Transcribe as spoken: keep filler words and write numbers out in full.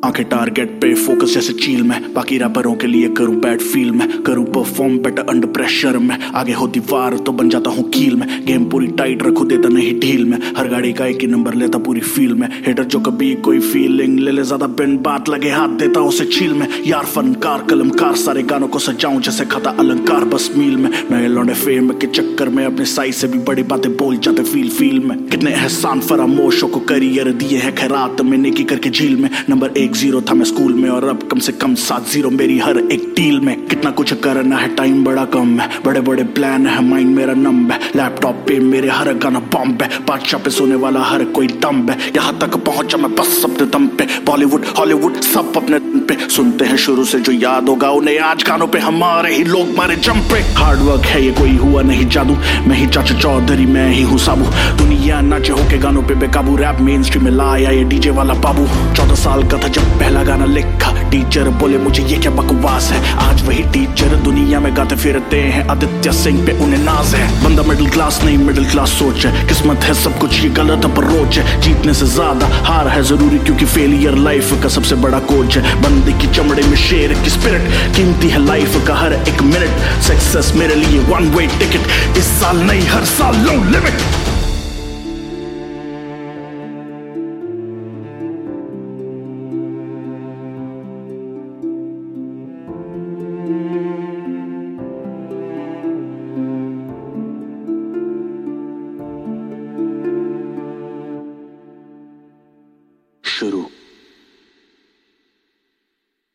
आंखें टारगेट पे फोकस जैसे चील में, बाकी रैपरों के लिए करूं बैड फील में, करूं परफॉर्म बेटर अंडर प्रेशर में, आगे होती वार तो बन जाता हूं कील में, गेम पूरी टाइट रखो देता नहीं ढील में, हर गाड़ी का एक ही नंबर लेता पूरी फील में, हेटर जो कभी कोई फीलिंग ले ले ज्यादा बिन बात लगे हाथ देता उसे छील में, यार फनकार कलमकार सारे गानों को सजाऊं जैसे खाता अलंकार बस मील में, नए लौंडे फेम के चक्कर में अपने साइज से भी बड़ी बातें बोल जाते फील फील में, कितने एहसान फरामोशों को करियर दिए है खैरात में नेकी करके झील में, नंबर एक जीरो था मैं स्कूल में और अब कम से कम सात जीरो मेरी हर एक डील में, कितना कुछ करना है टाइम बड़ा कम है, बड़े बड़े प्लान है माइंड मेरा नंब है, लैपटॉप पे मेरे हर गाना बॉम्ब है, बादशाह पे सोने वाला हर कोई डम्ब है, यहाँ तक पहुंचा मैं बस अपने दम पे, बॉलीवुड हॉलीवुड सब अपने दम पे, सुनते हैं शुरू से जो याद होगा उन्हें आज गानों पे हमारे ही लोग मारे जंप पे, हार्ड वर्क है ये कोई हुआ नहीं जादू, मैं ही चाचा चौधरी मैं ही हूँ साबू, दुनिया नाचे होके गानों पे बेकाबू, रैप मेन स्ट्रीम में लाया ये डीजे वाला बाबू, चौदह साल का था जब पहला गाना लिखा, टीचर बोले मुझे ये क्या बकवास है, आज वही टीचर दुनिया में गाते फिरते हैं, आदित्य सिंह पे उन्हें नाज है, बंदा मिडिल क्लास नहीं मिडिल क्लास सोच है, किस्मत है सब कुछ ये गलत अप्रोच है, जीतने से ज्यादा हार है जरूरी क्योंकि फेलियर लाइफ का सबसे बड़ा कोच है, बंदे की चमड़े में शेर की स्पिरिट, कीमती है लाइफ का हर एक मिनट, सक्सेस मेरे लिए वन वे टिकट, इस साल नहीं हर साल नो लिमिट। शुरू।